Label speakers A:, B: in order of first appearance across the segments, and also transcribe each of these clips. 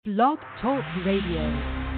A: Blog Talk Radio.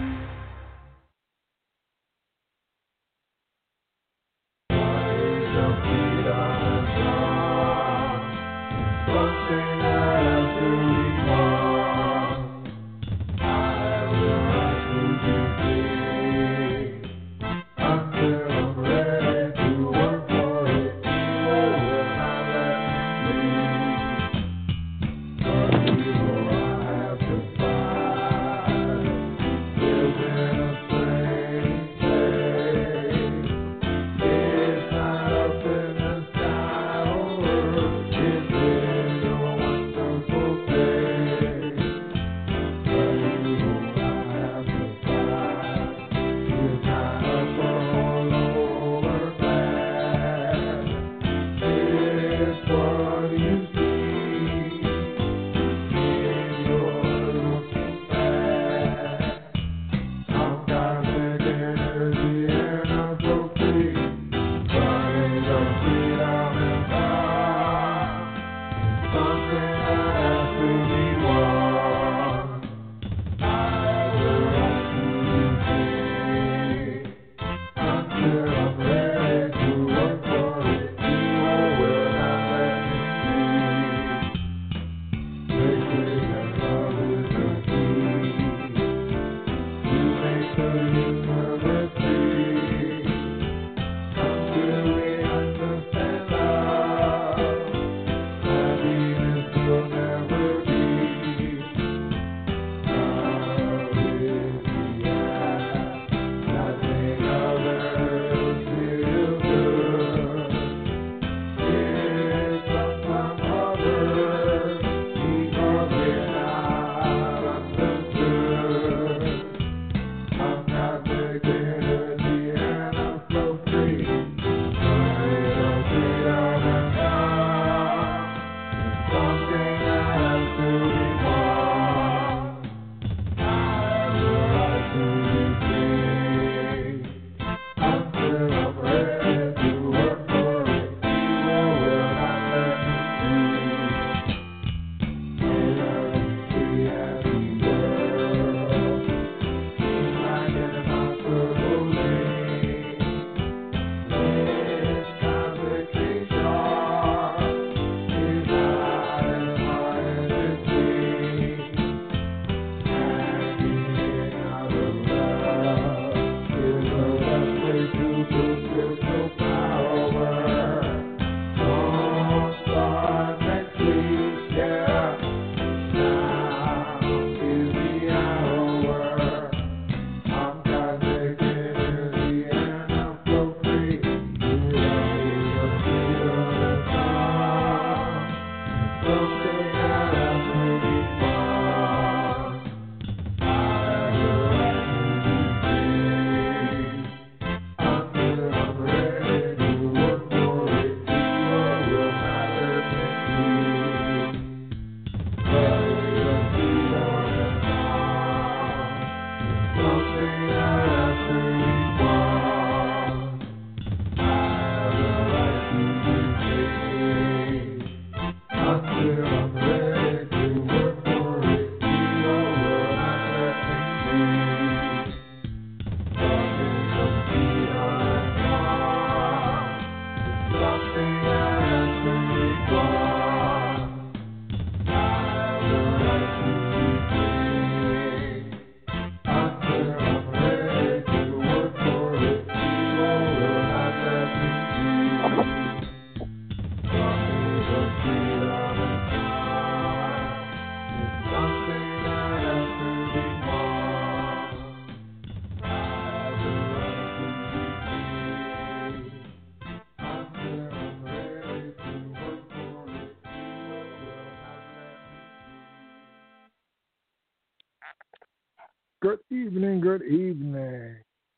B: Good evening, good evening.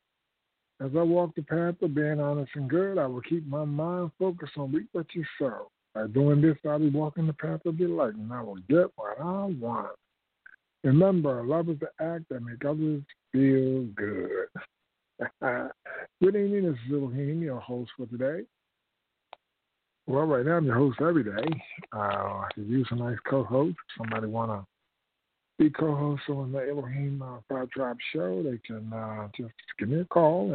B: As I walk the path of being honest and good, I will keep my mind focused on reap what you sow. By doing this, I'll be walking the path of delight, and I will get what I want. Remember, love is the act that makes others feel good. Good evening, this is Elohim, your host for today. Well, right now I'm your host every day. I could use a nice co-host. Somebody want to be co-host on the Elohim Five Tribe show. They can just give me a call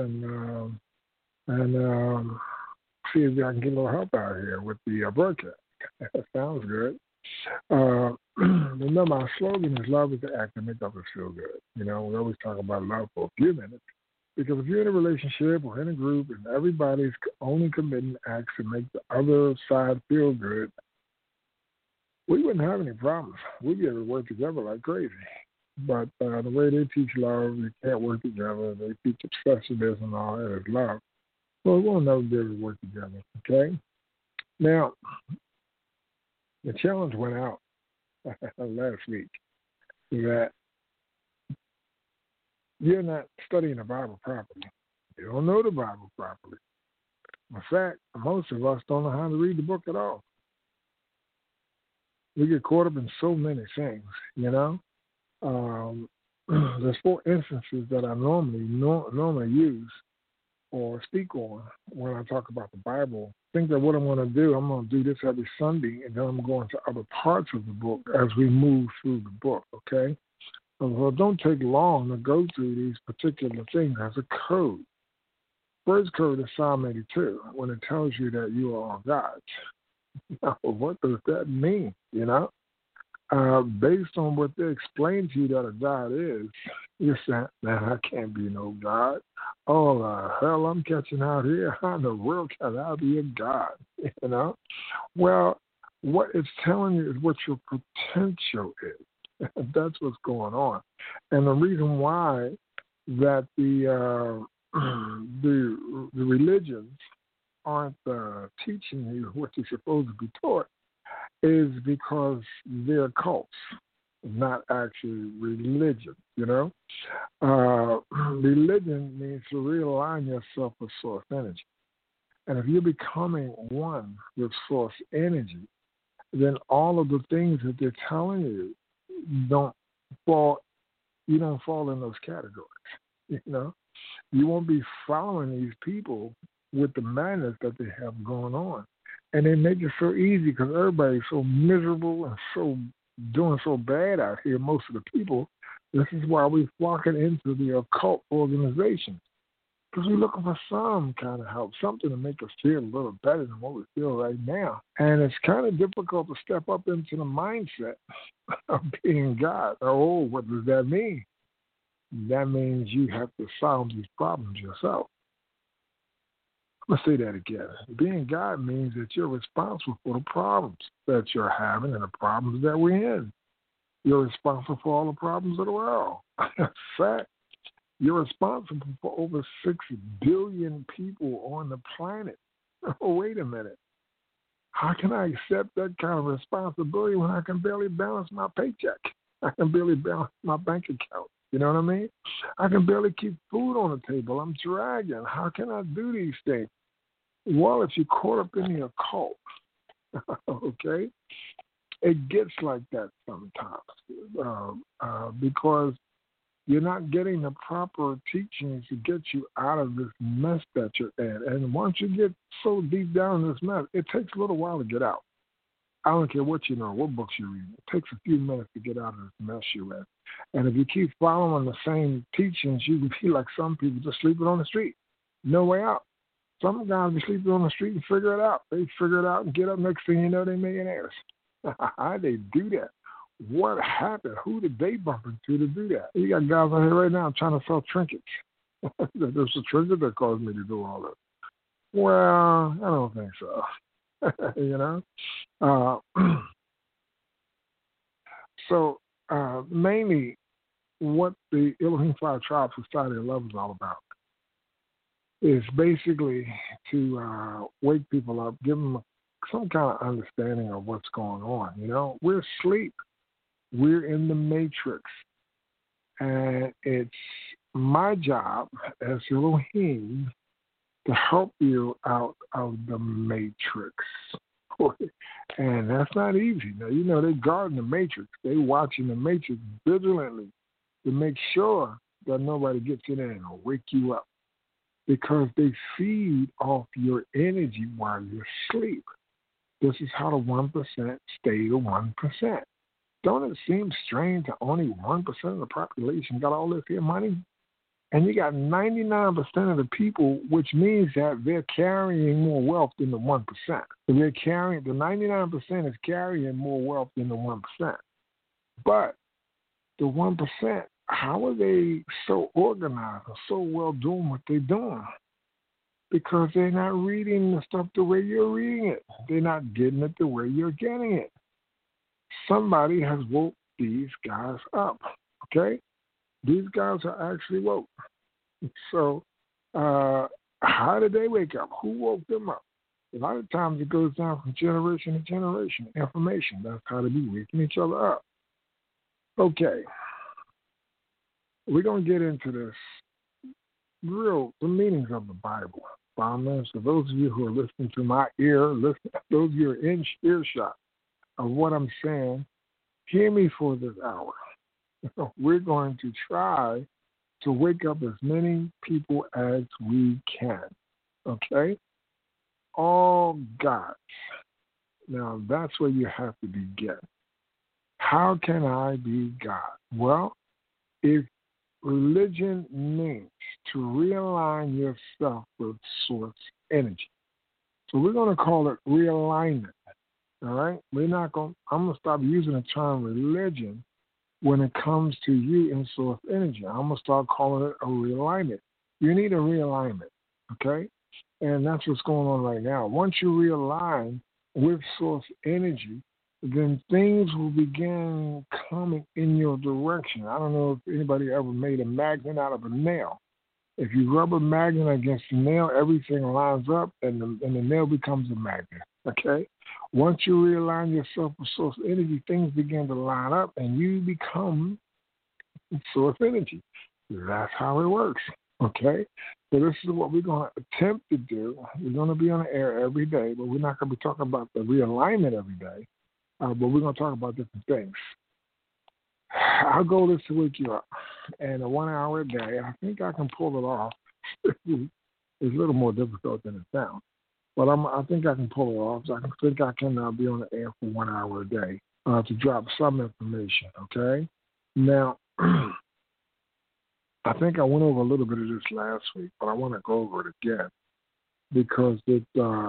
B: and see if I can get a little help out here with the broadcast. That sounds good. Remember, our slogan is love is the act that makes others feel good. You know, we always talk about love for a few minutes. Because if you're in a relationship or in a group and everybody's only committing acts to make the other side feel good, we wouldn't have any problems. We'd be able to work together like crazy. But the way they teach love, you can't work together. They teach obsessivism and all that is love. So we'll never be able to work together, okay? Now, the challenge went out last week that you're not studying the Bible properly. You don't know the Bible properly. In fact, most of us don't know how to read the book at all. We get caught up in so many things, you know. There's 4 instances that I normally use or speak on when I talk about the Bible. I think that what I'm going to do, I'm going to do this every Sunday, and then I'm going to other parts of the book as we move through the book, okay? So it don't take long to go through these particular things as a code. First code is Psalm 82, when it tells you that you are all gods. Now, what does that mean, you know? Based on what they explain to you that a God is, you're saying, man, I can't be no God. Oh, hell, I'm catching out here. How in the world can I be a God, you know? Well, what it's telling you is what your potential is. That's what's going on. And the reason why that the religions aren't teaching you what you're supposed to be taught is because they're cults, not actually religion, you know? Religion means to realign yourself with source energy. And if you're becoming one with source energy, then all of the things that they're telling you you don't fall in those categories, you know? You won't be following these people with the madness that they have going on. And they make it so easy because everybody's so miserable and so doing so bad out here, most of the people. This is why we're flocking into the occult organizations. Because we're looking for some kind of help, something to make us feel a little better than what we feel right now. And it's kind of difficult to step up into the mindset of being God. Oh, what does that mean? That means you have to solve these problems yourself. Let's say that again. Being God means that you're responsible for the problems that you're having and the problems that we're in. You're responsible for all the problems of the world. In fact, you're responsible for over 6 billion people on the planet. Oh, wait a minute. How can I accept that kind of responsibility when I can barely balance my paycheck? I can barely balance my bank account. You know what I mean? I can barely keep food on the table. I'm dragging. How can I do these things? Well, if you're caught up in the occult, okay, it gets like that sometimes because you're not getting the proper teachings to get you out of this mess that you're in. And once you get so deep down in this mess, it takes a little while to get out. I don't care what you know, what books you read. It takes a few minutes to get out of this mess you're in. And if you keep following the same teachings, you can be like some people just sleeping on the street. No way out. Some guys be sleeping on the street and figure it out. They figure it out and get up. Next thing you know, they're millionaires. How they do that? What happened? Who did they bump into to do that? You got guys out here right now trying to sell trinkets. There's a trinket that caused me to do all that. Well, I don't think so. You know? So mainly what the Elohim Five Tribe Society of Love is all about is basically to wake people up, give them some kind of understanding of what's going on. You know, we're asleep. We're in the matrix. And it's my job as Elohim to help you out of the matrix. And that's not easy. Now, you know, they guarding the matrix. They watching the matrix vigilantly to make sure that nobody gets in there and wake you up, because they feed off your energy while you sleep. This is how the 1% stay the 1%. Don't it seem strange that only 1% of the population got all this here money? And you got 99% of the people, which means that they're carrying more wealth than the 1%. So they're carrying, the 99% is carrying more wealth than the 1%. But the 1%, how are they so organized or so well doing what they're doing? Because they're not reading the stuff the way you're reading it. They're not getting it the way you're getting it. Somebody has woke these guys up, okay? These guys are actually woke. So how did they wake up? Who woke them up? A lot of times it goes down from generation to generation. Information. That's how they be waking each other up. Okay. We're going to get into this the meanings of the Bible. Farmers, for those of you who are listening to my ear, those of you who are in earshot of what I'm saying, hear me for this hour. We're going to try to wake up as many people as we can. Okay? All gods. Now, that's where you have to begin. How can I be God? Well, if religion means to realign yourself with source energy. So we're going to call it realignment. All right? I'm going to stop using the term religion when it comes to you in source energy. I'm going to start calling it a realignment. You need a realignment, okay? And that's what's going on right now. Once you realign with source energy, then things will begin coming in your direction. I don't know if anybody ever made a magnet out of a nail. If you rub a magnet against the nail, everything lines up and the nail becomes a magnet, okay? Once you realign yourself with source energy, things begin to line up and you become source energy. That's how it works, okay? So this is what we're going to attempt to do. We're going to be on the air every day, but we're not going to be talking about the realignment every day. But we're going to talk about different things. Our goal is to wake you up. And a 1 hour a day, I think I can pull it off. It's a little more difficult than it sounds. But I think I can pull it off. So I think I can be on the air for 1 hour a day to drop some information, okay? Now, I think I went over a little bit of this last week, but I want to go over it again because it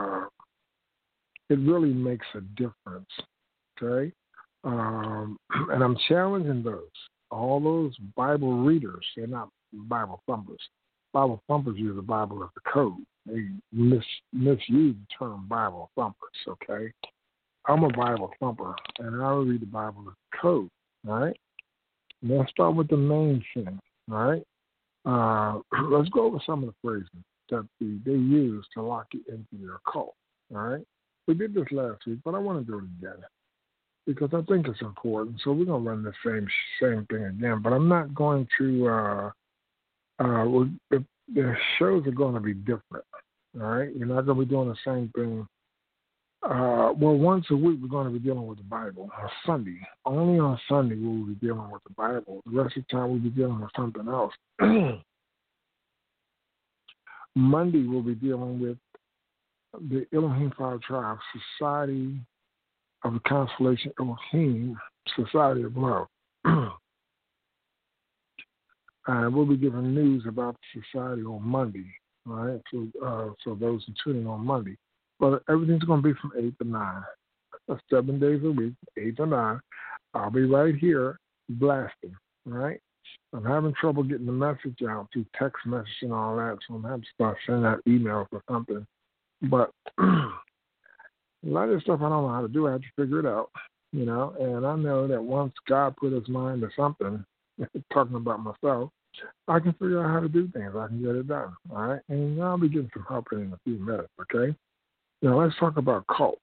B: really makes a difference, okay? And I'm challenging all those Bible readers. They're not Bible thumpers. Bible thumpers use the Bible as the code. They misuse the term Bible thumpers, okay? I'm a Bible thumper, and I read the Bible as the code, all right? Let's start with the main thing, all right? Let's go over some of the phrases that they use to lock you into their cult, all right? We did this last week, but I want to do it again because I think it's important. So we're going to run the same thing again, but I'm not going to the shows are going to be different, all right? You're not going to be doing the same thing. Once a week we're going to be dealing with the Bible. On Sunday, only on Sunday we'll be dealing with the Bible. The rest of the time we'll be dealing with something else. Monday we'll be dealing with the Elohim Five Tribes Society of the Constellation Elohim, Society of Love. And we'll be giving news about the society on Monday, all right? So those who tune in on Monday. But everything's going to be from 8 to 9. 7 days a week, 8 to 9. I'll be right here blasting, all right? I'm having trouble getting the message out through text message and all that, so I'm having to start sending out emails or something. But a lot of this stuff I don't know how to do. I have to figure it out, you know? And I know that once God put his mind to something, talking about myself, I can figure out how to do things. I can get it done, all right? And I'll be getting some help in a few minutes, okay? Now, let's talk about cult.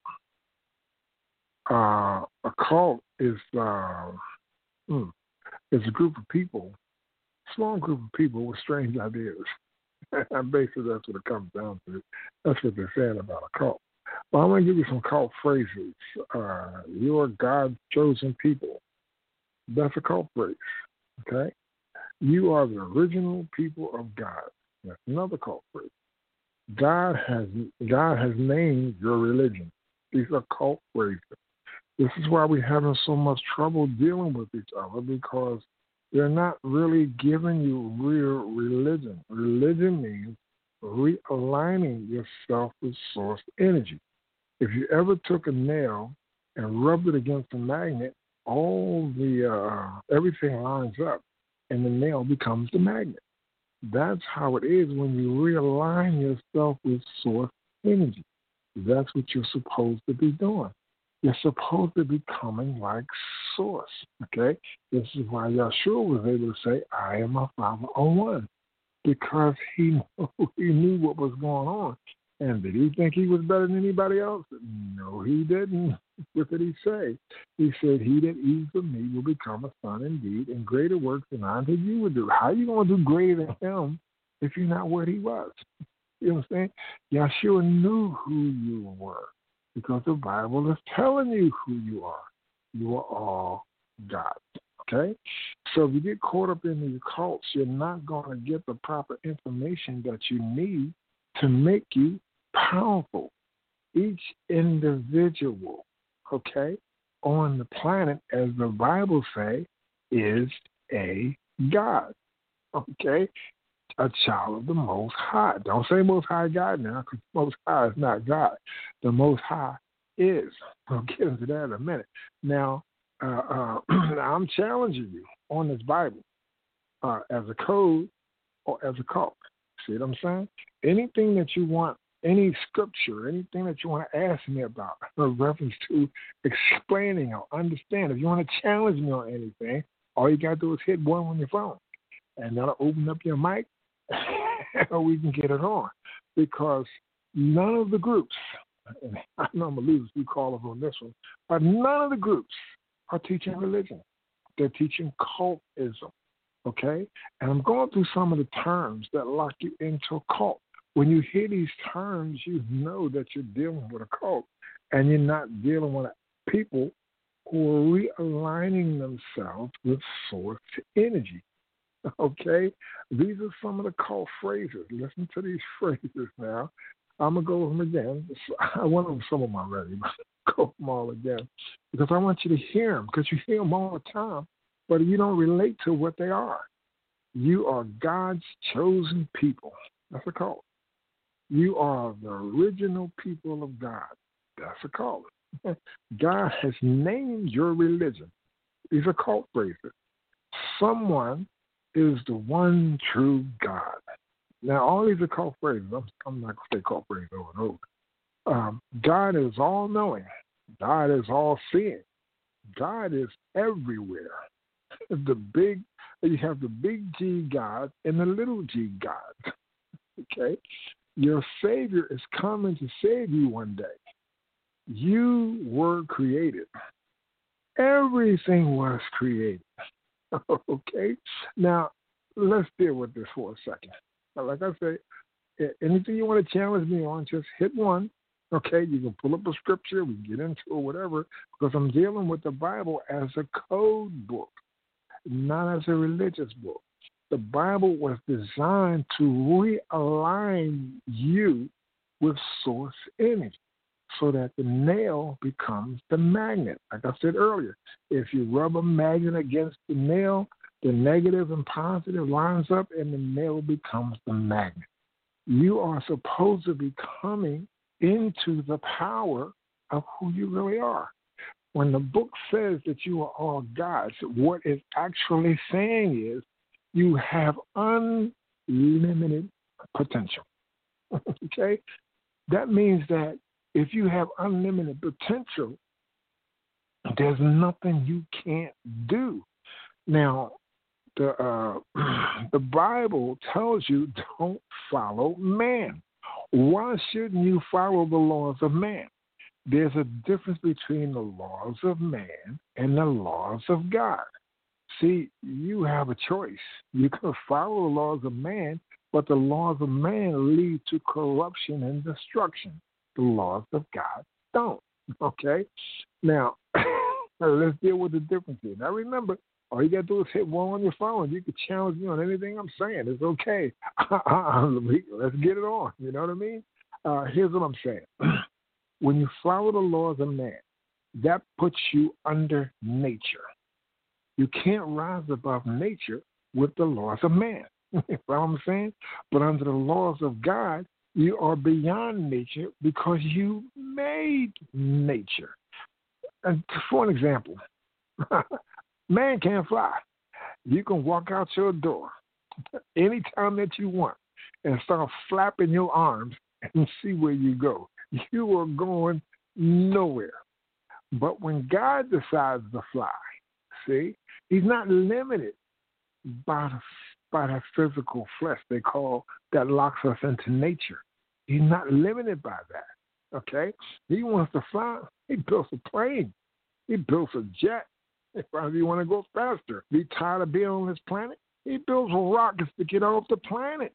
B: A cult is a group of people, small group of people with strange ideas. And basically, that's what it comes down to. That's what they're saying about a cult. Well, I'm going to give you some cult phrases. You are God's chosen people. That's a cult phrase, okay? You are the original people of God. That's another cult phrase. God has named your religion. These are cult phrases. This is why we're having so much trouble dealing with each other, because they're not really giving you real religion. Religion means realigning yourself with source energy. If you ever took a nail and rubbed it against a magnet, all the everything lines up, and the nail becomes the magnet. That's how it is when you realign yourself with source energy. That's what you're supposed to be doing. You're supposed to be becoming like source. Okay? This is why Yahshua was able to say, I am my Father on one. Because he knew what was going on. And did he think he was better than anybody else? No, he didn't. What did he say? He said, he that eats of me will become a son indeed, and greater works than I that you would do. How are you going to do greater than him if you're not what he was? You know what I'm saying? Yahshua knew who you were, because the Bible is telling you who you are. You are all God. Okay? So if you get caught up in these cults, you're not going to get the proper information that you need to make you powerful. Each individual, okay, on the planet, as the Bible say, is a God. Okay? A child of the Most High. Don't say Most High God now, because Most High is not God. The Most High is. I'll get into that in a minute. Now, I'm challenging you on this Bible as a code or as a cult. See what I'm saying? Anything that you want, any scripture, anything that you want to ask me about in reference to explaining or understand, if you want to challenge me on anything, all you got to do is hit one on your phone, and that'll open up your mic, and we can get it on. Because none of the groups, and I know I'm going to lose a few callers on this one, but none of the groups are teaching religion. They're teaching cultism, okay? And I'm going through some of the terms that lock you into a cult. When you hear these terms, you know that you're dealing with a cult, and you're not dealing with people who are realigning themselves with source energy, okay? These are some of the cult phrases. Listen to these phrases now. I'm going to go over them again. I went over some of them already, but go over them all again, because I want you to hear them, because you hear them all the time, but you don't relate to what they are. You are God's chosen people. That's a cult. You are the original people of God. That's a cult. God has named your religion. These are cult phrases. Someone is the one true God. Now, all these are cult phrases. I'm not going to say cult phrases over and over. God is all-knowing. God is all-seeing. God is everywhere. You have the big G God and the little G God. Okay? Your Savior is coming to save you one day. You were created. Everything was created. Okay? Now, let's deal with this for a second. Like I say, anything you want to challenge me on, just hit one. Okay? You can pull up a scripture, we can get into it, whatever, because I'm dealing with the Bible as a code book, not as a religious book. The Bible was designed to realign you with source energy so that the nail becomes the magnet. Like I said earlier, if you rub a magnet against the nail, the negative and positive lines up and the nail becomes the magnet. You are supposed to be coming into the power of who you really are. When the book says that you are all gods, what it's actually saying is you have unlimited potential. Okay? That means that if you have unlimited potential, there's nothing you can't do. Now, the Bible tells you don't follow man. Why shouldn't you follow the laws of man? There's a difference between the laws of man and the laws of God. See, you have a choice. You can follow the laws of man, but the laws of man lead to corruption and destruction. The laws of God don't. Okay? Now, let's deal with the difference here. Now, remember, all you got to do is hit one on your phone. You can challenge me on anything I'm saying. It's okay. Let's get it on. You know what I mean? Here's what I'm saying. When you follow the laws of man, That puts you under nature. You can't rise above nature with the laws of man. You know what I'm saying? But under the laws of God, you are beyond nature because you made nature. And for an example, man can't fly. You can walk out your door anytime that you want and start flapping your arms and see where you go. You are going nowhere. But when God decides to fly, see, he's not limited by that physical flesh they call that locks us into nature. He's not limited by that. Okay? He wants to fly. He built a plane. He built a jet. If you want to go faster, be tired of being on this planet, he builds rockets to get off the planet.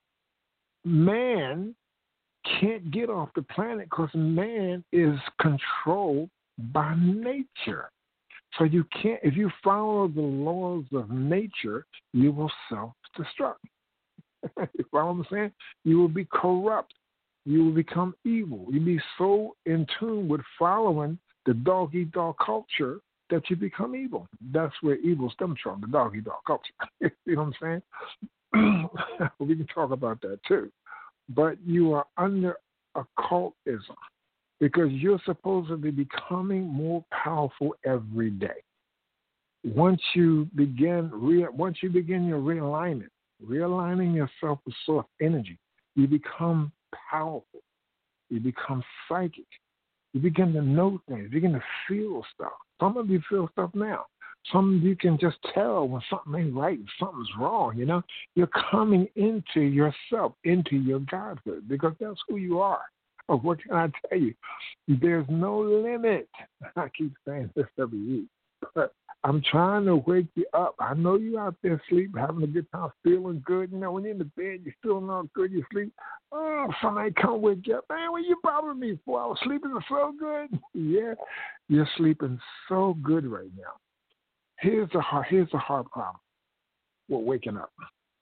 B: Man can't get off the planet because man is controlled by nature. So you can't, if you follow the laws of nature, you will self-destruct. You follow what I'm saying? You will be corrupt. You will become evil. You'll be so in tune with following the dog-eat-dog culture that you become evil. That's where evil stems from, the dog-eat-dog culture. You know what I'm saying? We can talk about that too. But you are under occultism because you're supposed to be becoming more powerful every day. Once you begin your realignment, realigning yourself with source energy, you become powerful. You become psychic. You begin to know things. You begin to feel stuff. Some of you feel stuff now. Some of you can just tell when something ain't right, something's wrong, you know. You're coming into yourself, into your godhood, because that's who you are. Oh, what can I tell you? There's no limit. I keep saying this every week, but I'm trying to wake you up. I know you out there asleep, having a good time, feeling good. You know, when you're in the bed, you're feeling all good, you sleep. Oh, somebody come wake you up. Man, what you bothering me for? I was sleeping so good. Yeah, you're sleeping so good right now. Here's the hard problem with waking up.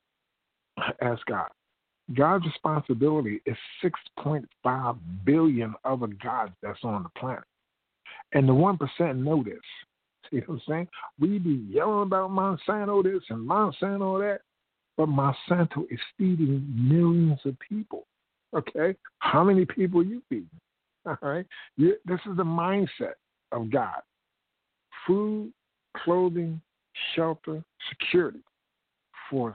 B: Ask God. God's responsibility is 6.5 billion other gods that's on the planet. And the 1% know this. See what I'm saying? We be yelling about Monsanto this and Monsanto that, but Monsanto is feeding millions of people. Okay? How many people you feeding? All right? This is the mindset of God. Food, clothing, shelter, security for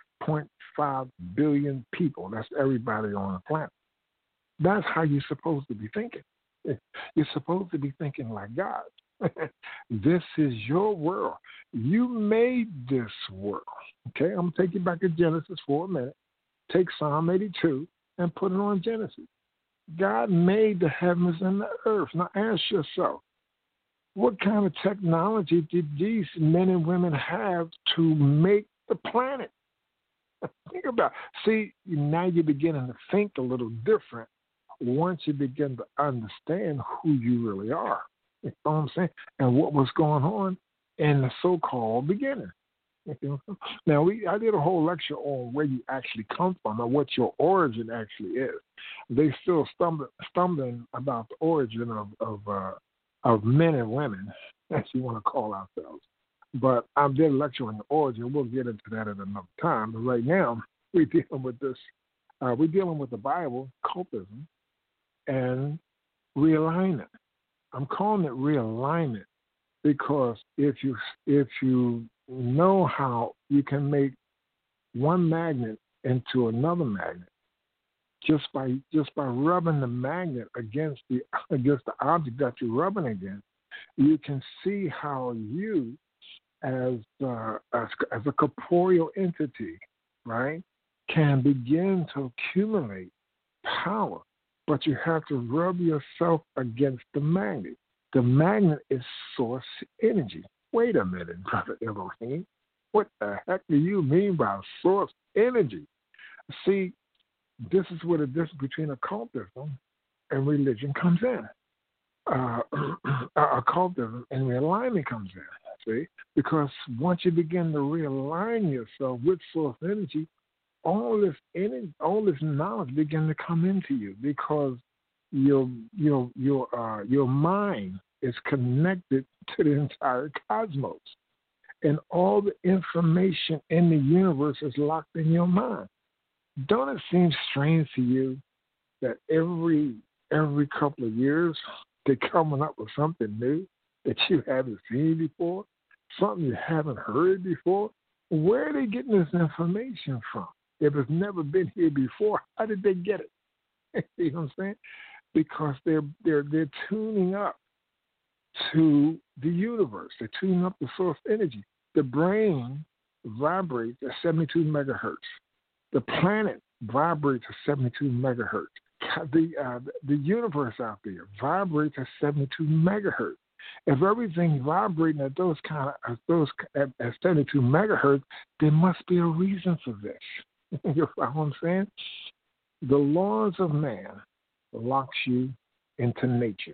B: 6.5 billion people. That's everybody on the planet. That's how you're supposed to be thinking. You're supposed to be thinking like God. This is your world. You made this world. Okay, I'm going to take you back to Genesis for a minute. Take Psalm 82 and put it on Genesis. God made the heavens and the earth. Now ask yourself, what kind of technology did these men and women have to make the planet? Think about it. See, now you're beginning to think a little different once you begin to understand who you really are. You know what I'm saying? And what was going on in the so-called beginning. Now, I did a whole lecture on where you actually come from and what your origin actually is. They still stumbling about the origin of men and women, as you want to call ourselves. But I did a lecture on the origin. We'll get into that at another time. But right now, we're dealing with this. We're dealing with the Bible, cultism, and realignment. I'm calling it realignment because if you know how you can make one magnet into another magnet just by rubbing the magnet against the object that you're rubbing against, you can see how you as a corporeal entity, right, can begin to accumulate power. But you have to rub yourself against the magnet. The magnet is source energy. Wait a minute, Brother Elohim. What the heck do you mean by source energy? See, this is where the difference between occultism and religion comes in. Occultism and realignment comes in. See, because once you begin to realign yourself with source energy, all this energy, all this knowledge begin to come into you because your mind is connected to the entire cosmos. And all the information in the universe is locked in your mind. Don't it seem strange to you that every couple of years they're coming up with something new that you haven't seen before, something you haven't heard before? Where are they getting this information from? If it's never been here before, how did they get it? You know what I'm saying? Because they're tuning up to the universe. They're tuning up the source energy. The brain vibrates at 72 megahertz. The planet vibrates at 72 megahertz. The universe out there vibrates at 72 megahertz. If everything's vibrating at at 72 megahertz, there must be a reason for this. You know what I'm saying? The laws of man locks you into nature.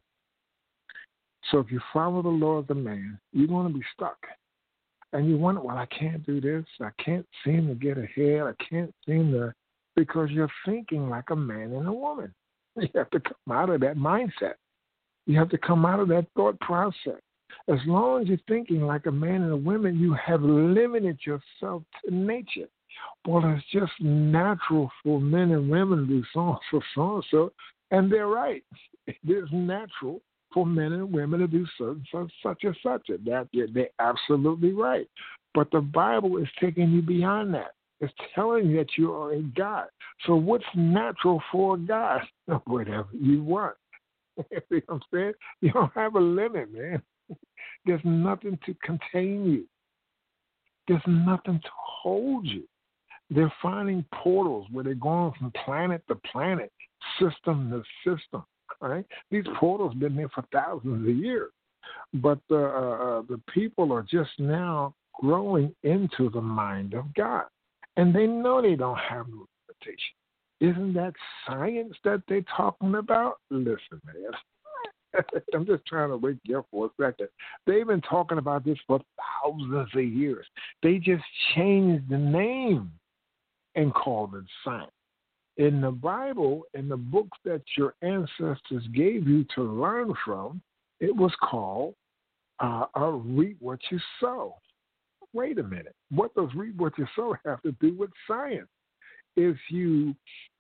B: So if you follow the laws of man, you're going to be stuck. And you wonder, well, I can't do this. I can't seem to get ahead. I can't seem to, because you're thinking like a man and a woman. You have to come out of that mindset. You have to come out of that thought process. As long as you're thinking like a man and a woman, you have limited yourself to nature. Well, it's just natural for men and women to do so, and they're right. It is natural for men and women to do such and such. They're absolutely right. But the Bible is taking you beyond that. It's telling you that you are a God. So what's natural for a God? Whatever you want. You know what I'm saying? You don't have a limit, man. There's nothing to contain you. There's nothing to hold you. They're finding portals where they're going from planet to planet, system to system. Right? These portals have been there for thousands of years, but the people are just now growing into the mind of God, and they know they don't have no limitation. Isn't that science that they're talking about? Listen, man, I'm just trying to wake you up for a second. They've been talking about this for thousands of years. They just changed the name and called it science. In the Bible, in the books that your ancestors gave you to learn from, it was called reap what you sow. Wait a minute. What does reap what you sow have to do with science? If you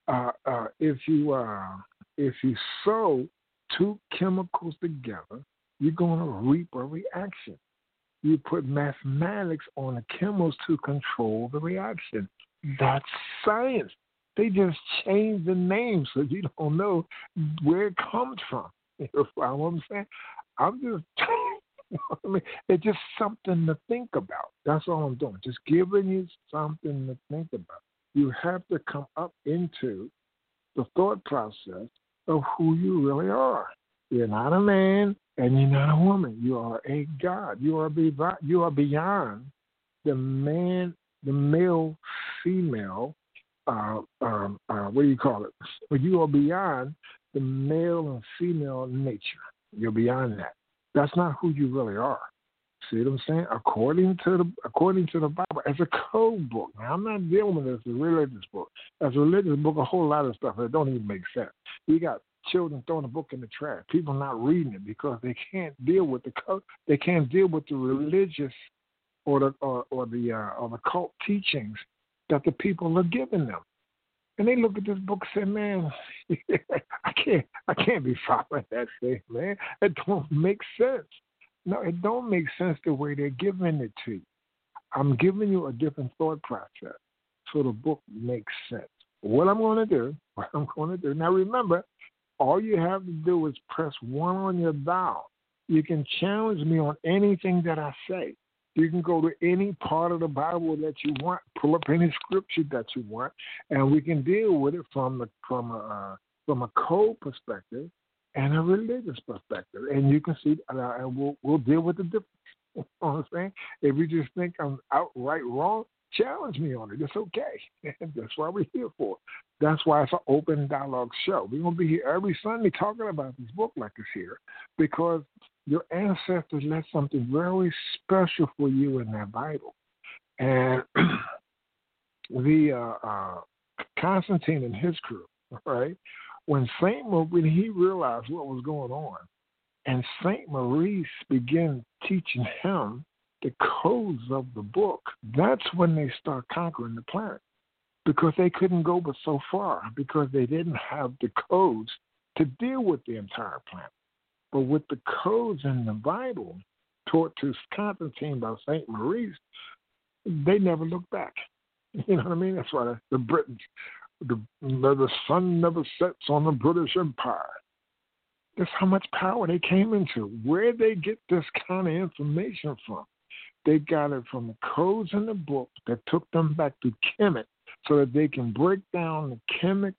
B: sow two chemicals together, you're going to reap a reaction. You put mathematics on the chemicals to control the reaction. That's science. They just changed the name so you don't know where it comes from. You know what I'm saying? I'm just, I mean, it's just something to think about. That's all I'm doing. Just giving you something to think about. You have to come up into the thought process of who you really are. You're not a man and you're not a woman. You are a God. You are beyond the man, the male, female. What do you call it? But you are beyond the male and female nature. You're beyond that. That's not who you really are. See what I'm saying? According to the Bible, as a code book. Now, I'm not dealing with it as a religious book. As a religious book, a whole lot of stuff that don't even make sense. You got children throwing the book in the trash. People not reading it because they can't deal with the code. They can't deal with the religious or the cult teachings that the people are giving them. And they look at this book and say, man, I can't be following that thing, man. It don't make sense. No, it don't make sense the way they're giving it to you. I'm giving you a different thought process so the book makes sense. What I'm going to do, now remember, all you have to do is press 1 on your dial. You can challenge me on anything that I say. You can go to any part of the Bible that you want, pull up any scripture that you want, and we can deal with it from a code perspective and a religious perspective. And you can see, and we'll deal with the difference. You know what I'm saying? If you just think I'm outright wrong, challenge me on it. It's okay. That's why we're here for. That's why it's an open dialogue show. We're going to be here every Sunday talking about this book like it's here because your ancestors left something very special for you in that Bible. And the Constantine and his crew, right? When he realized what was going on, And St. Maurice began teaching him the codes of the book. That's when they start conquering the planet, because they couldn't go but so far, because they didn't have the codes to deal with the entire planet. But with the codes in the Bible taught to Constantine by St. Maurice, they never looked back. You know what I mean? That's why the Britons, the sun never sets on the British Empire. That's how much power they came into. Where they get this kind of information from? They got it from the codes in the book that took them back to Kemet, so that they can break down the Kemet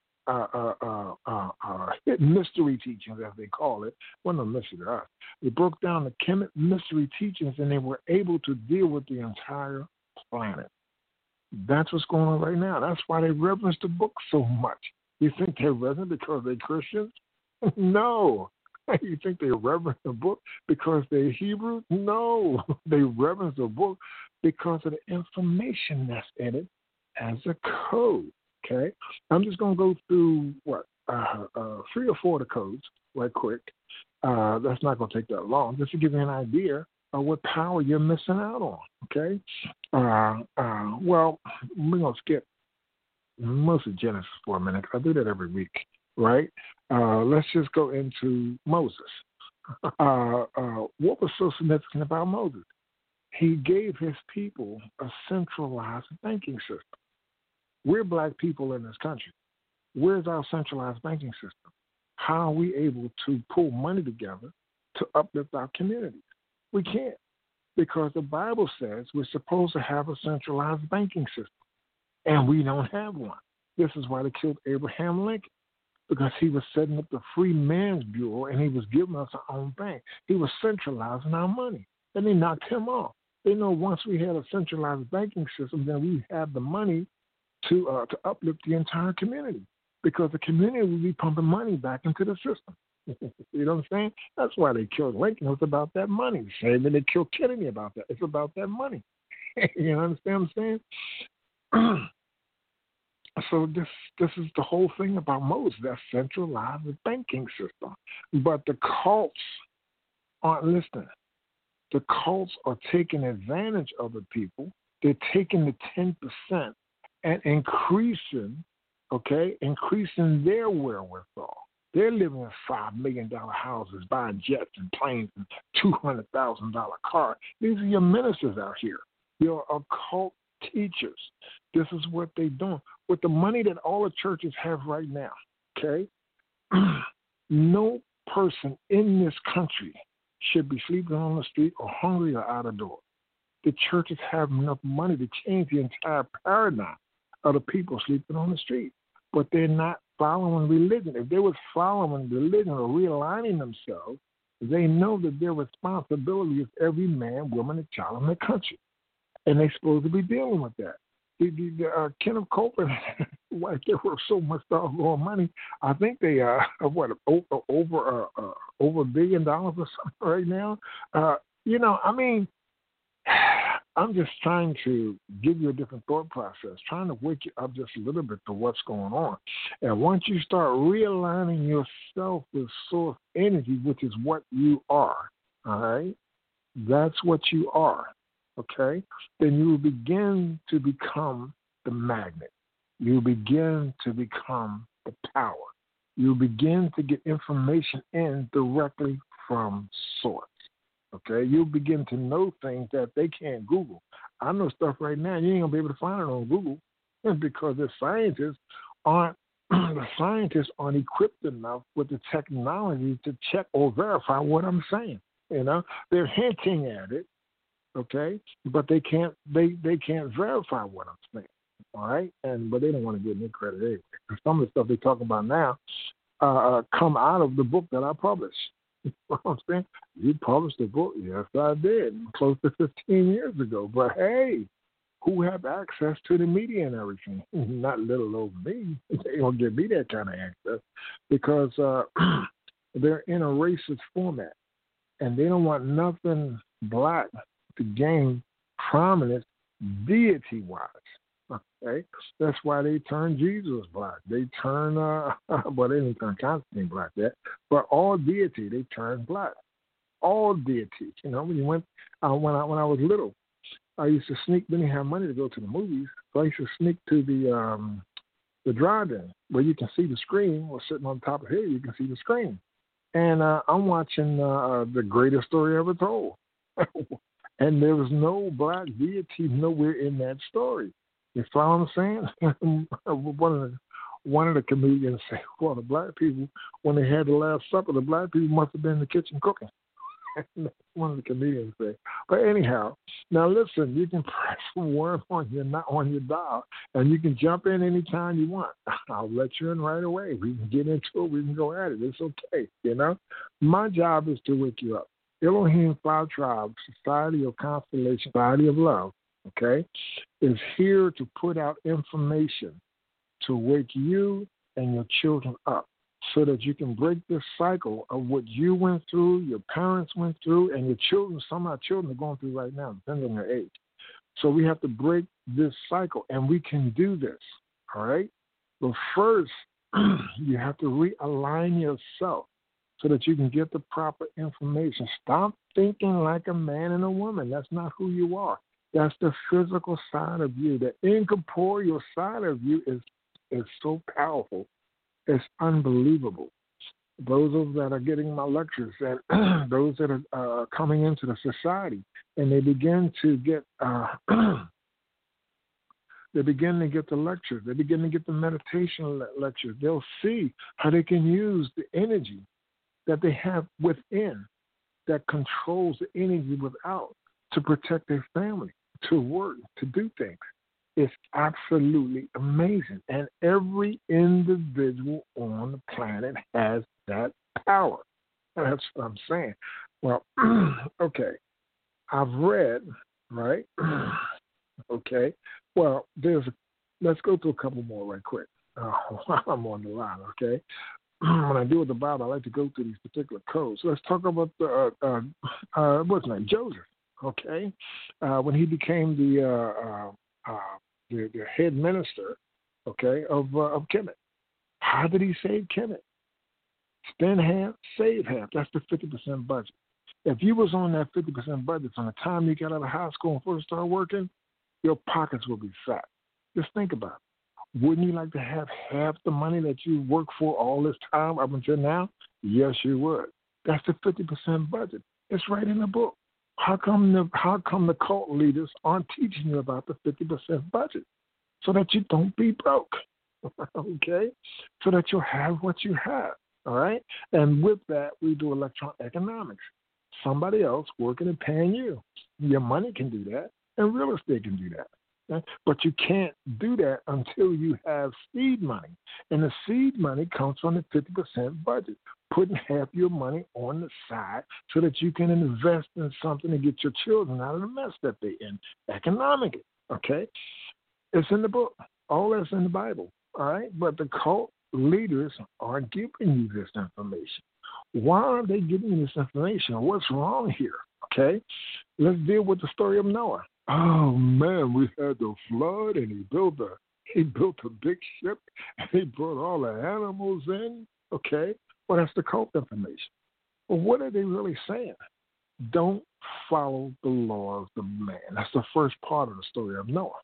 B: mystery teachings, as they call it. Well, no mystery to us. They broke down the Kemet mystery teachings, and they were able to deal with the entire planet. That's what's going on right now. That's why they reverence the book so much. You think they reverence it because they're Christians? No. You think they reverence the book because they're Hebrew? No. They reverence the book because of the information that's in it as a code. Okay? I'm just going to go through, 3 or 4 of the codes right quick. That's not going to take that long, just to give you an idea of what power you're missing out on. Okay? Well, we're going to skip most of Genesis for a minute. I do that every week, right? Let's just go into Moses. What was so significant about Moses? He gave his people a centralized banking system. We're black people in this country. Where's our centralized banking system? How are we able to pull money together to uplift our communities? We can't, because the Bible says we're supposed to have a centralized banking system, and we don't have one. This is why they killed Abraham Lincoln, because he was setting up the Free Man's Bureau, and he was giving us our own bank. He was centralizing our money, and they knocked him off. They know once we had a centralized banking system, then we have the money to uplift the entire community, because the community will be pumping money back into the system. You know what I'm saying? That's why they killed Lincoln. It's about that money. Same way they killed Kennedy about that. It's about that money. You understand what I'm saying? So this is the whole thing about Moses, that centralized banking system. But the cults aren't listening. The cults are taking advantage of the people. They're taking the 10% and increasing their wherewithal. They're living in $5 million houses, buying jets and planes and $200,000 cars. These are your ministers out here, your occult teachers. This is what they're doing. With the money that all the churches have right now, okay, no person in this country should be sleeping on the street or hungry or out of door. The churches have enough money to change the entire paradigm of the people sleeping on the street, but they're not following religion. If they were following religion or realigning themselves, they know that their responsibility is every man, woman, and child in the country, and they're supposed to be dealing with that. Kenneth Copeland, why they were so much doggone money? I think they over $1 billion or something right now. I'm just trying to give you a different thought process, trying to wake you up just a little bit to what's going on. And once you start realigning yourself with source energy, which is what you are, all right? That's what you are, okay? Then you will begin to become the magnet. You will begin to become the power. You will begin to get information in directly from source. Okay, you'll begin to know things that they can't Google. I know stuff right now you ain't gonna be able to find it on Google, because the scientists aren't equipped enough with the technology to check or verify what I'm saying. You know, they're hinting at it, okay, but they can't verify what I'm saying. All right, but they don't want to give me credit anyway. Some of the stuff they talk about now come out of the book that I published. You know what I'm saying? You published a book? Yes, I did, close to 15 years ago. But hey, who have access to the media and everything? Not little old me. They don't give me that kind of access because they're in a racist format, and they don't want nothing black to gain prominence deity-wise. Okay, that's why they turn Jesus black. They turn, they didn't turn Constantine black yet, but all deity they turn black. all deities. You know, when you went when I was little, I used to sneak. We didn't have money to go to the movies, so I used to sneak to the drive-in where you can see the screen, or sitting on top of here, you can see the screen. And I'm watching the greatest story ever told, and there was no black deity nowhere in that story. You follow what I'm saying? One of the comedians said, "Well, the black people, when they had the Last Supper, the black people must have been in the kitchen cooking." One of the comedians said. But anyhow, now listen, you can press 1 on your dial, and you can jump in anytime you want. I'll let you in right away. We can get into it. We can go at it. It's okay. You know, my job is to wake you up. Elohim Five Tribes, Society of Constellation, Society of Love, okay, is here to put out information to wake you and your children up, so that you can break this cycle of what you went through, your parents went through, and your children, some of our children are going through right now, depending on their age. So we have to break this cycle, and we can do this, all right? But first, you have to realign yourself so that you can get the proper information. Stop thinking like a man and a woman. That's not who you are. That's the physical side of you. The incorporeal side of you is so powerful. It's unbelievable. Those of that are getting my lectures, and those that are coming into the society, and they begin to get they begin to get the lectures. They begin to get the meditation lectures. They'll see how they can use the energy that they have within, that controls the energy without, to protect their family, to work, to do things. It's absolutely amazing. And every individual on the planet has that power. And that's what I'm saying. Well, okay. I've read, right? Okay. Well, let's go through a couple more right quick while I'm on the line, okay? When I deal with the Bible, I like to go through these particular codes. So let's talk about what's his name? Joseph, okay? When he became the head minister, okay, of Kemet. How did he save Kemet? Spend half, save half. That's the 50% budget. If you was on that 50% budget from the time you got out of high school and first started working, your pockets will be fat. Just think about it. Wouldn't you like to have half the money that you worked for all this time up until now? Yes, you would. That's the 50% budget. It's right in the book. How come the cult leaders aren't teaching you about the 50% budget so that you don't be broke, okay? So that you'll have what you have, all right? And with that, we do electron economics. Somebody else working and paying you. Your money can do that, and real estate can do that. Okay? But you can't do that until you have seed money. And the seed money comes from the 50% budget, putting half your money on the side so that you can invest in something to get your children out of the mess that they're in economically, okay? It's in the book. All that's in the Bible, all right? But the cult leaders are giving you this information. Why are they giving you this information? What's wrong here, okay? Let's deal with the story of Noah. Oh, man, we had the flood, and he built a big ship, and he brought all the animals in, okay? Well, that's the cult information. Well, what are they really saying? Don't follow the laws of man. That's the first part of the story of Noah.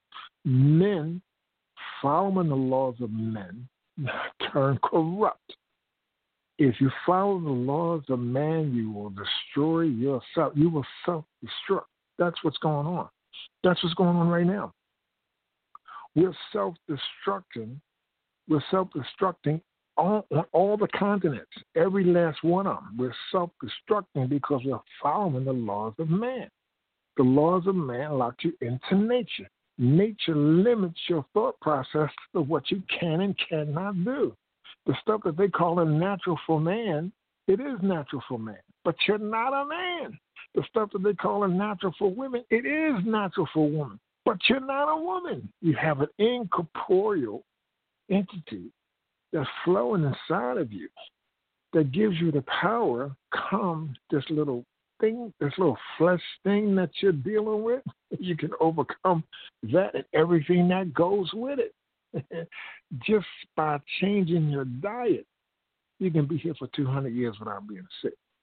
B: Men following the laws of men turn corrupt. If you follow the laws of man, you will destroy yourself. You will self-destruct. That's what's going on. That's what's going on right now. We're self-destructing. We're self-destructing on all the continents, every last one of them. We're self-destructing because we're following the laws of man. The laws of man lock you into nature. Nature limits your thought process of what you can and cannot do. The stuff that they call unnatural for man, it is natural for man. But you're not a man. The stuff that they call unnatural for women, it is natural for women. But you're not a woman. You have an incorporeal entity that's flowing inside of you that gives you the power. Come this little thing, this little flesh thing that you're dealing with, you can overcome that and everything that goes with it. Just by changing your diet, you can be here for 200 years without being sick.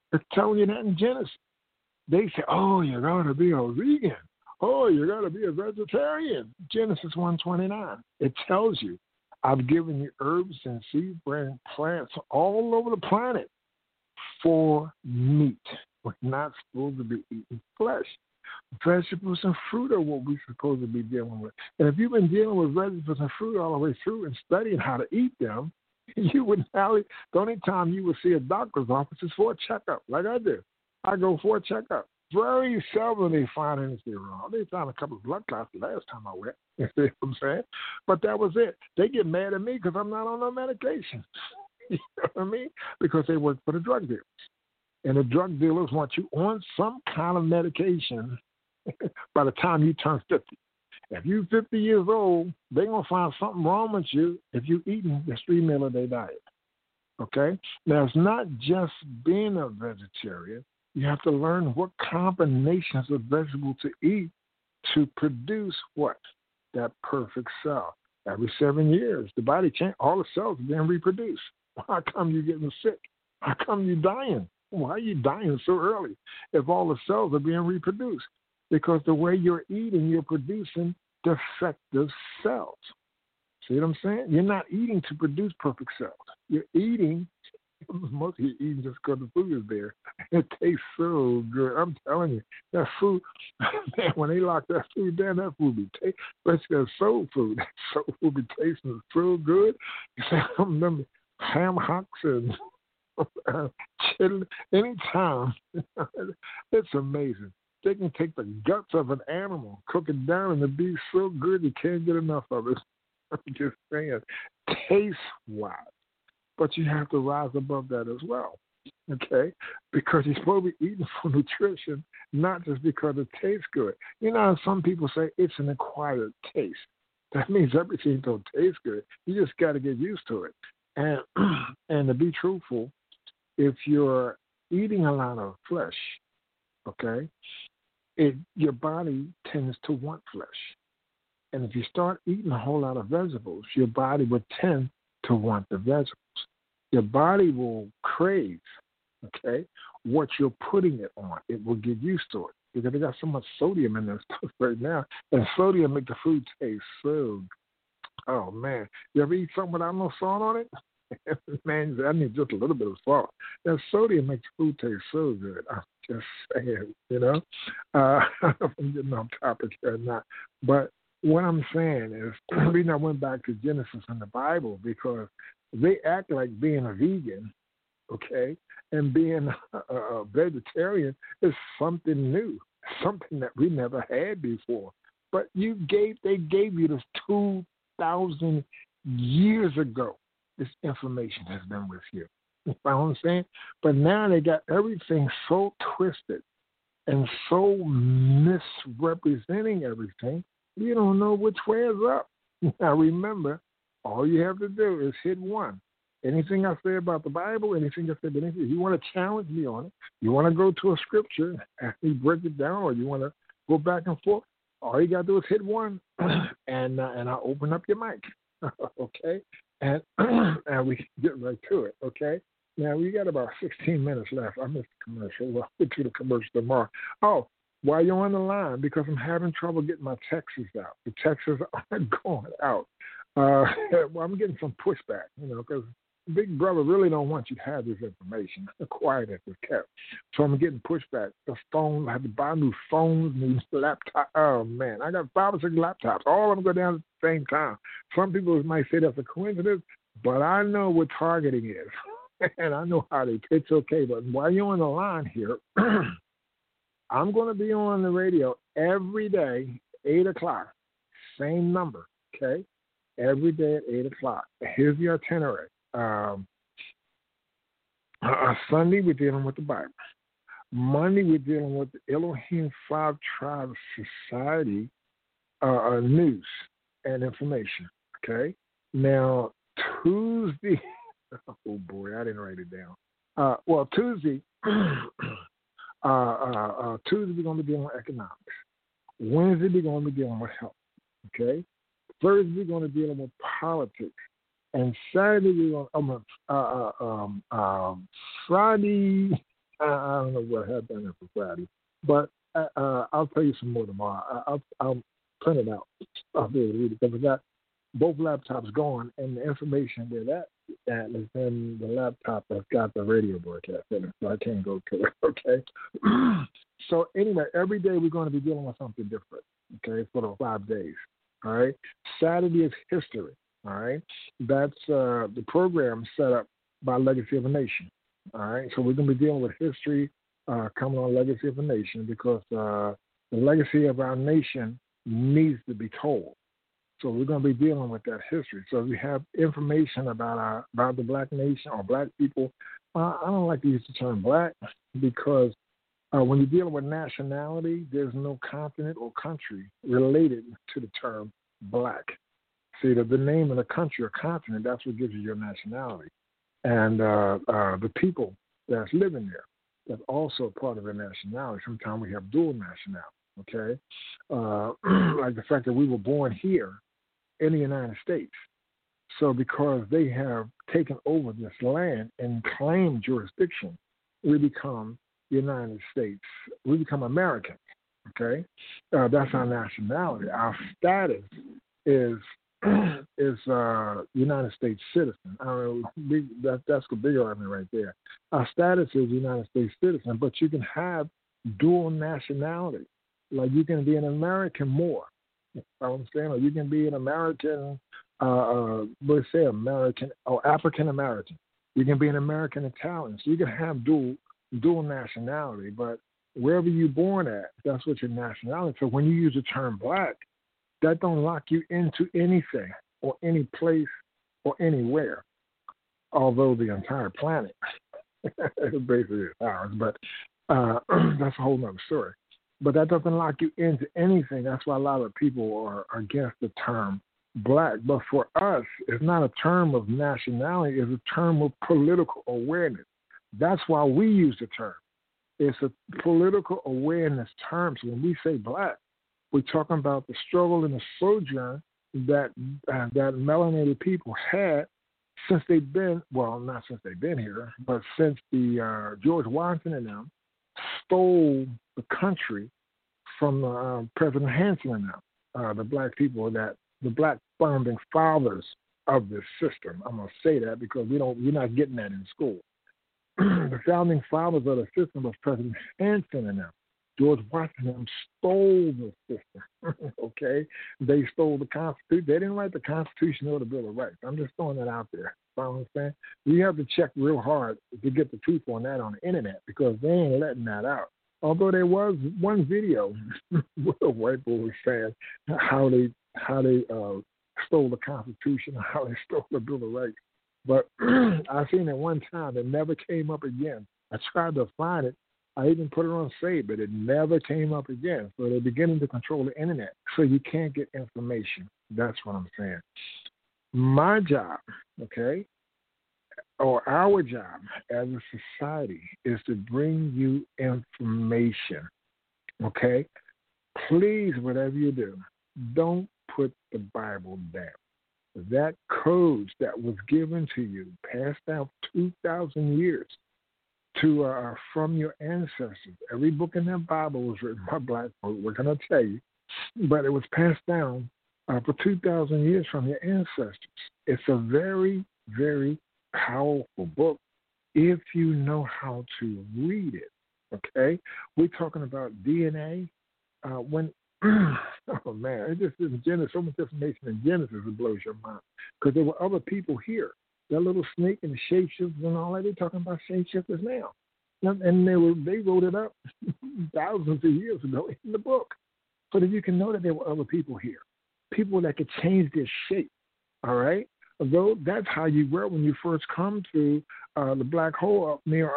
B: It's telling you that in Genesis. They say, oh, you got to be a vegan. Oh, you got to be a vegetarian. Genesis 1:29. It tells you, I've given you herbs and seed-bearing plants all over the planet for meat. We're not supposed to be eating flesh. Vegetables and fruit are what we're supposed to be dealing with. And if you've been dealing with vegetables and fruit all the way through and studying how to eat them, you would now, the only time you would see a doctor's office is for a checkup, like I do. I go for a checkup. Very seldom they find anything wrong. They found a couple of blood clots the last time I went. You see what I'm saying? But that was it. They get mad at me because I'm not on no medication. You know what I mean? Because they work for the drug dealers. And the drug dealers want you on some kind of medication by the time you turn 50. If you're 50 years old, they're going to find something wrong with you if you're eating the 3 meal a day diet. Okay? Now, it's not just being a vegetarian. You have to learn what combinations of vegetables to eat to produce what? That perfect cell. Every 7 years, the body changes. All the cells are being reproduced. How come you're getting sick? How come you're dying? Why are you dying so early if all the cells are being reproduced? Because the way you're eating, you're producing defective cells. See what I'm saying? You're not eating to produce perfect cells. You're eating, most of you eating just because the food is there. It tastes so good. I'm telling you, that food, man, when they lock that food down, that food be tasting, especially that soul food. That soul food be tasting so good. You say, I remember ham hocks and chili, anytime. It's amazing. They can take the guts of an animal, cook it down, and it be so good you can't get enough of it. I'm just saying, taste-wise. But you have to rise above that as well, okay? Because you're supposed to be eating for nutrition, not just because it tastes good. You know how some people say it's an acquired taste. That means everything don't taste good. You just got to get used to it. And to be truthful, if you're eating a lot of flesh, okay, your body tends to want flesh. And if you start eating a whole lot of vegetables, your body would tend to want the vegetables. Your body will crave, okay, what you're putting it on. It will get used to it because they got so much sodium in their stuff right now. And sodium makes the food taste so, oh, man. You ever eat something without no salt on it? Man, I need just a little bit of salt. That sodium makes food taste so good. I'm just saying, you know. I don't know if I'm getting off topic here or not. But what I'm saying is, the reason I went back to Genesis in the Bible, because they act like being a vegan, okay, and being a vegetarian is something new, something that we never had before. But they gave you this 2,000 years ago. This information has been with you. You know what I'm saying? But now they got everything so twisted and so misrepresenting everything, you don't know which way is up. Now remember, all you have to do is hit one. Anything I say about the Bible, anything I say about anything, if you want to challenge me on it, you want to go to a scripture, actually break it down, or you want to go back and forth, all you got to do is hit one, and I'll open up your mic, okay? And we can get right to it, okay? Now, we got about 16 minutes left. I missed the commercial. We'll get to the commercial tomorrow. Oh, while you're on the line, because I'm having trouble getting my texts out. The texts aren't going out. Well, I'm getting some pushback, you know, because Big Brother really don't want you to have this information. Quiet as it's kept. So I'm getting pushback. The phone, I have to buy new phones, new laptops. Oh, man, I got 5 or 6 laptops. All of them go down at the same time. Some people might say that's a coincidence, but I know what targeting is. And I know how it's okay. But while you're on the line here, I'm going to be on the radio every day, 8 o'clock. Same number, okay? Every day at 8 o'clock. Here's the itinerary. Sunday, we're dealing with the Bible. Monday, we're dealing with the Elohim 5 Tribes Society news and information, okay? Now, Tuesday, oh, boy, I didn't write it down. Tuesday, Tuesday, we're going to be dealing with economics. Wednesday, we're going to be dealing with health, okay? Thursday, we're going to be dealing with politics. And Saturday, we're going Friday, I don't know what I have done there for Friday, but I'll tell you some more tomorrow. I'll print it out. I'll be able to read it because I got both laptops going, and the information where that is in the laptop that's got the radio broadcast in it, so I can't go to it. Okay. So anyway, every day we're going to be dealing with something different. Okay, for the 5 days. All right. Saturday is history. All right. That's the program set up by Legacy of a Nation. All right. So we're going to be dealing with history coming on Legacy of a Nation because the legacy of our nation needs to be told. So we're going to be dealing with that history. So if we have information about the Black nation or Black people, I don't like to use the term Black because when you're dealing with nationality, there's no continent or country related to the term Black. See, the name of the country or continent, that's what gives you your nationality. And the people that's living there, that's also part of their nationality. Sometimes we have dual nationality, okay? Like the fact that we were born here in the United States. So because they have taken over this land and claimed jurisdiction, we become United States. We become Americans, okay? That's our nationality. Our status is United States citizen. I don't know, that's the big argument right there. Our status is United States citizen, but you can have dual nationality. Like you can be an American more. I understand, or you can be an American, let's say American or African American. You can be an American Italian. So you can have dual nationality, but wherever you're born at, that's what your nationality. So when you use the term Black, that don't lock you into anything or any place or anywhere, although the entire planet basically is ours. But that's a whole nother story. But that doesn't lock you into anything. That's why a lot of people are against the term Black. But for us, it's not a term of nationality. It's a term of political awareness. That's why we use the term. It's a political awareness term. So when we say Black, we're talking about the struggle and the sojourn that melanated people had since they've been, well, not since they've been here, but since the George Washington and them stole the country from President Hanson and them, the Black people, the Black founding fathers of this system. I'm going to say that because you're not getting that in school. The founding fathers of the system was President Hanson and them. George Washington stole the system, okay? They stole the Constitution. They didn't write the Constitution or the Bill of Rights. I'm just throwing that out there. You know what I'm saying? You have to check real hard to get the truth on that on the internet because they ain't letting that out. Although there was one video where a white boy was saying how they stole the Constitution, how they stole the Bill of Rights. But I seen it one time. It never came up again. I tried to find it. I even put it on save, but it never came up again. So they're beginning to control the internet. So you can't get information. That's what I'm saying. My job, okay, or our job as a society is to bring you information, okay? Please, whatever you do, don't put the Bible down. That code that was given to you, passed down 2,000 years, from your ancestors. Every book in that Bible was written by Black folk, we're going to tell you, but it was passed down for 2,000 years from your ancestors. It's a very, very powerful book if you know how to read it, okay? We're talking about DNA. Oh, man, it just is Genesis, so much information in Genesis, it blows your mind because there were other people here. That little snake and the shapeshifters and all that, they're talking about shapeshifters now. And they wrote it up thousands of years ago in the book so that you can know that there were other people here, people that could change their shape, all right? Although that's how you were when you first come to the black hole up near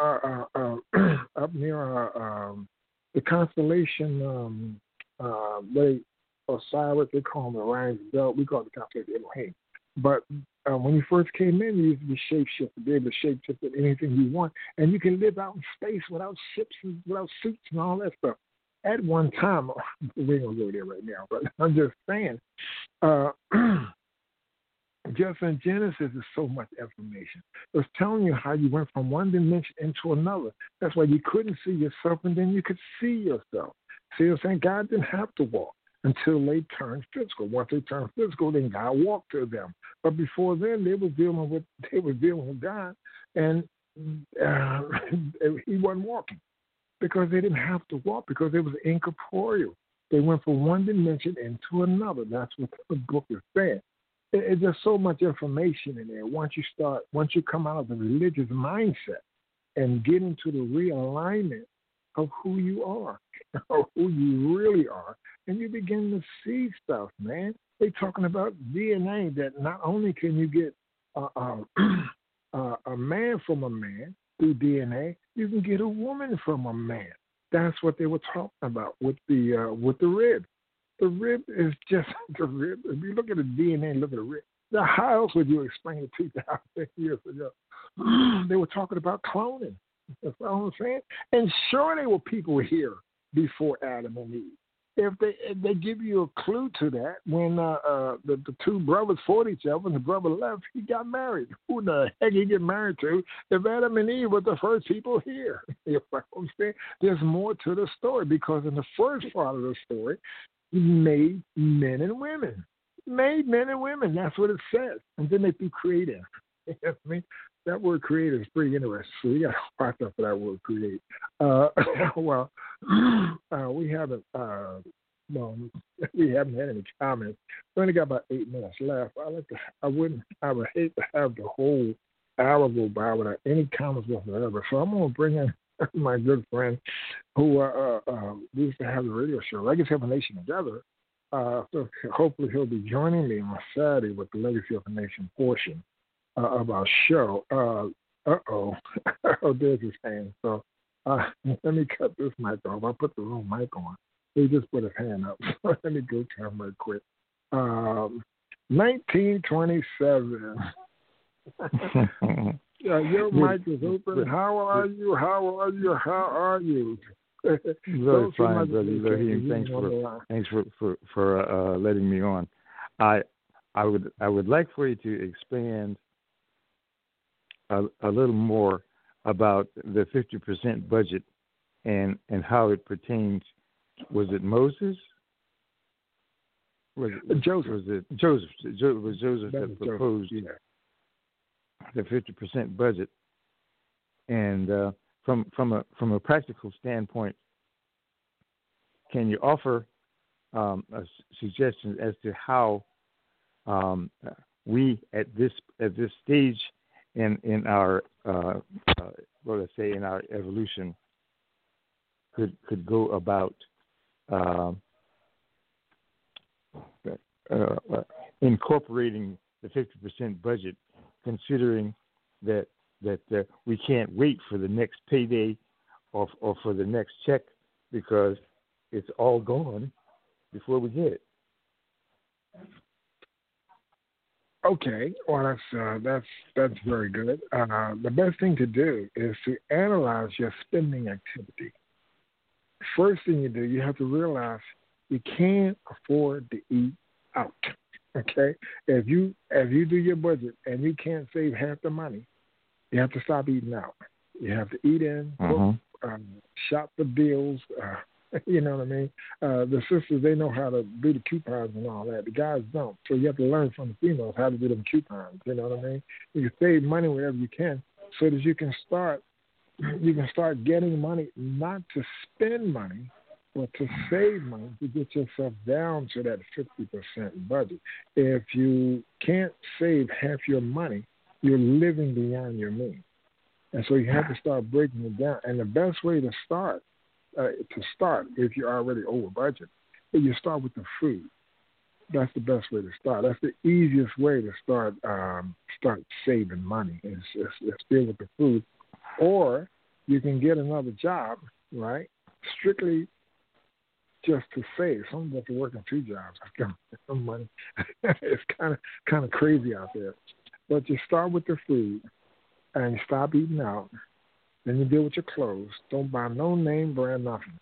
B: the constellation Osiris, they call them the Orion's Belt. We call it the constellation Elohim. But when you first came in, you used to be shapeshifted, be able to shapeshift at anything you want. And you can live out in space without ships and without suits and all that stuff. At one time, we ain't going to go there right now, but I'm just saying, just in Genesis, there's so much information. It's telling you how you went from one dimension into another. That's why you couldn't see yourself, and then you could see yourself. See what I'm saying? God didn't have to walk until they turned physical. Once they turned physical, then God walked to them. But before then, they were dealing with God, and he wasn't walking because they didn't have to walk because it was incorporeal. They went from one dimension into another. That's what the book is saying. It's just so much information in there. Once you come out of the religious mindset and get into the realignment of who you are, or who you really are, and you begin to see stuff, man. They're talking about DNA, that not only can you get a man from a man through DNA, you can get a woman from a man. That's what they were talking about with the rib. The rib is just the rib. If you look at the DNA, look at the rib. Now, how else would you explain it 2,000 years ago? They were talking about cloning. That's what I'm saying. And sure, there were people here before Adam and Eve. If they give you a clue to that, when the two brothers fought each other and the brother left, he got married. Who the heck he get married to if Adam and Eve were the first people here? You know what I'm saying? There's more to the story because in the first part of the story, he made men and women. Made men and women. That's what it says. And then they threw creative. You know what I mean? That word create is pretty interesting. So you got to watch out for that word create. Well, we haven't had any comments. We only got about 8 minutes left. I would hate to have the whole hour go by without any comments whatsoever. So I'm going to bring in my good friend who we used to have the radio show, Legacy of a Nation, together. So hopefully he'll be joining me on Saturday with the Legacy of a Nation portion of our show. There's his hand. So let me cut this mic off. I put the wrong mic on. He just put his hand up. Let me go to him right quick. 1927. Your mic is open. How are you?
C: Very fine, brother Ibrahim. Thanks for letting me on. I would like for you to expand a little more about the 50% budget and how it pertains. Was it Moses? Was it
B: Joseph?
C: Was it Joseph? Was Joseph that proposed the 50% budget? And from a practical standpoint, can you offer a suggestion as to how we at this stage in our in our evolution could go about incorporating the 50% budget, considering that we can't wait for the next payday or for the next check because it's all gone before we get it.
B: Okay, well that's very good. The best thing to do is to analyze your spending activity. First thing you do, you have to realize you can't afford to eat out. Okay, if you do your budget and you can't save half the money, you have to stop eating out. You have to eat in, cook, shop the bills. You know what I mean? The sisters, they know how to do the coupons and all that. The guys don't. So you have to learn from the females how to do them coupons. You know what I mean? You can save money wherever you can so that you can start getting money, not to spend money, but to save money to get yourself down to that 50% budget. If you can't save half your money, you're living beyond your means. And so you have to start breaking it down. And the best way to start, if you're already over budget, is you start with the food. That's the best way to start. That's the easiest way to start saving money is deal with the food. Or you can get another job, right? Strictly just to save. Some of us are working 2 jobs. Some money. It's kind of crazy out there. But you start with the food and you stop eating out. Then you deal with your clothes. Don't buy no name brand nothing.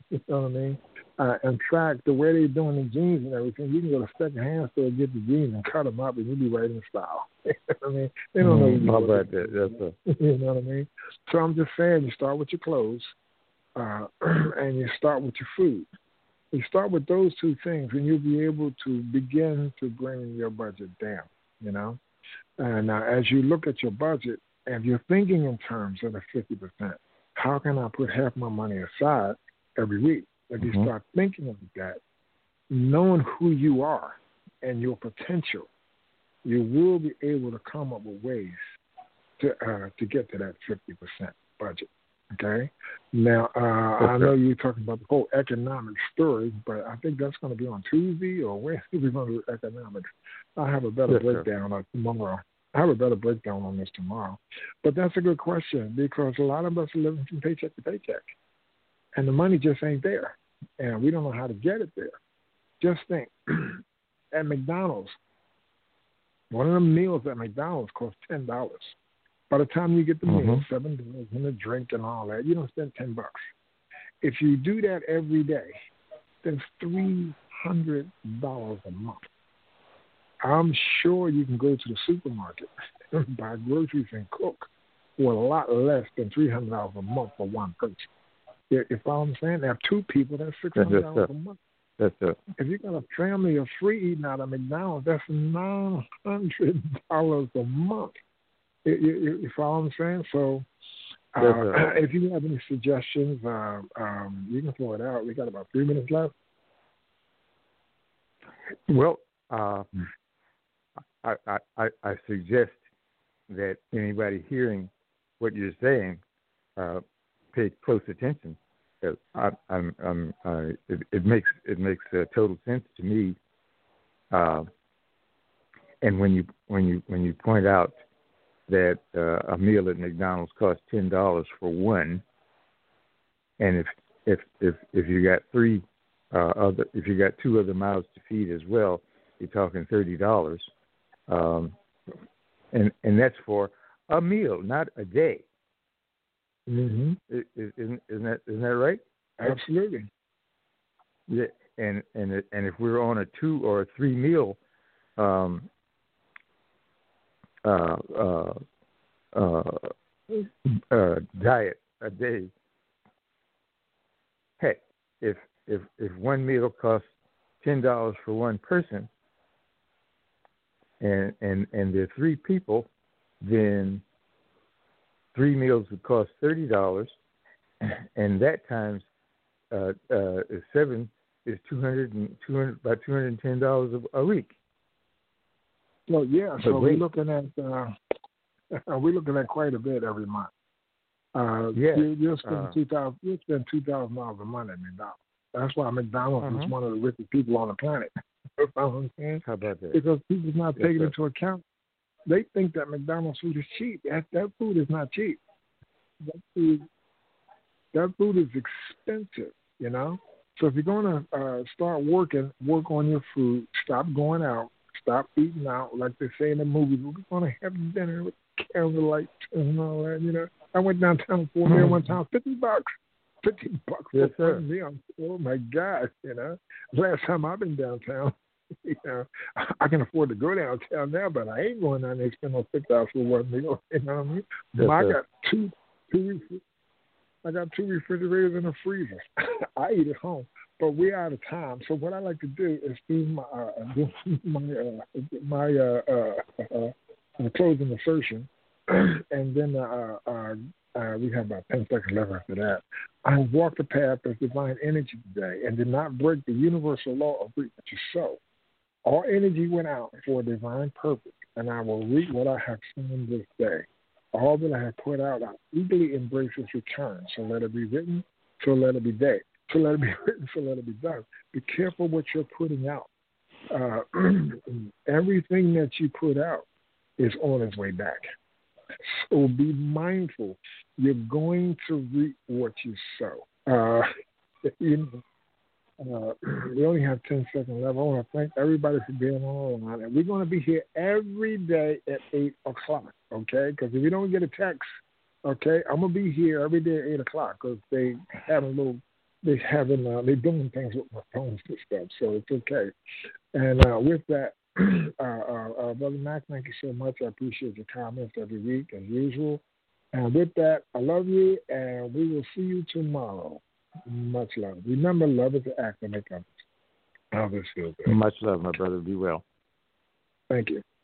B: You know what I mean? In fact, the way they're doing the jeans and everything, you can go to secondhand store and get the jeans and cut them up, and you'll be right in style. You know what I mean? They don't know
C: how about that?
B: You know what I mean? So I'm just saying, you start with your clothes, and you start with your food. You start with those two things, and you'll be able to begin to bring your budget down. You know, and as you look at your budget, and you're thinking in terms of the 50%, how can I put half my money aside every week? If you start thinking of that, knowing who you are and your potential, you will be able to come up with ways to get to that 50% budget. Okay? Now, I know you're talking about the whole economic story, but I think that's going to be on Tuesday or Wednesday. We're going to do economics. I'll have a better breakdown tomorrow. I have a better breakdown on this tomorrow. But that's a good question because a lot of us are living from paycheck to paycheck. And the money just ain't there. And we don't know how to get it there. Just think, at McDonald's, one of the meals at McDonald's costs $10. By the time you get the meal, $7 and a drink and all that, you don't spend $10. If you do that every day, that's $300 a month. I'm sure you can go to the supermarket and buy groceries and cook for a lot less than $300 a month for one person. If I'm saying, there are two people, that's $600 a month.
C: That's it.
B: If you got a family of three eating out of McDonald's, that's $900 a month. You follow what I'm saying? So if you have any suggestions, you can throw it out. We got about 3 minutes left.
C: Well, I suggest that anybody hearing what you're saying pay close attention. It makes total sense to me. And when you point out that a meal at McDonald's costs $10 for one, and if you got if you got two other mouths to feed as well, you're talking $30, and that's for a meal, not a day.
B: Mm-hmm.
C: Isn't that right?
B: Absolutely.
C: Yeah, and if we're on a 2 or a 3 meal diet a day, heck, if one meal costs $10 for one person, and there are 3 people, then 3 meals would cost $30, and that times 7 is about $210 a week.
B: Well, yeah. So we're looking at quite a bit every month. You'll spend $2,000 a month at McDonald's. That's why McDonald's is one of the richest people on the planet. You know what I'm saying?
C: How about that?
B: Because people's not taking into account. They think that McDonald's food is cheap. That food is not cheap. That food is expensive, you know? So if you're going to start work on your food, stop going out, stop eating out, like they say in the movies. We're going to have dinner with candlelight and all that, you know? I went downtown for a meal one time, $50. $50 for a meal. Oh, my God, you know? Last time I've been downtown, you know, I can afford to go downtown now, but I ain't going down there and spend no $6 for one meal. You know what I mean? I got two refrigerators and a freezer. I eat at home, but we're out of time. So what I like to do is do my closing assertion, and then we have about 10 seconds left after that. I have walked the path of divine energy today and did not break the universal law of reap what you sow. All energy went out for a divine purpose, and I will reap what I have sown this day. All that I have put out, I eagerly embrace its return. So let it be written, so let it be done. So let it be written, so let it be done. Be careful what you're putting out. Everything that you put out is on its way back. So be mindful. You're going to reap what you sow. We only have 10 seconds left. I want to thank everybody for being on the line. And we're going to be here every day at 8 o'clock, okay? Because if you don't get a text, okay, I'm going to be here every day at 8 o'clock because they have a little they're doing things with my phones and stuff, so it's okay. And with that, Brother Mac, thank you so much. I appreciate your comments every week as usual. And with that, I love you, and we will see you tomorrow. Much love. Remember, love is the act that makes others feel good.
C: Much love, my brother. Be well.
B: Thank you.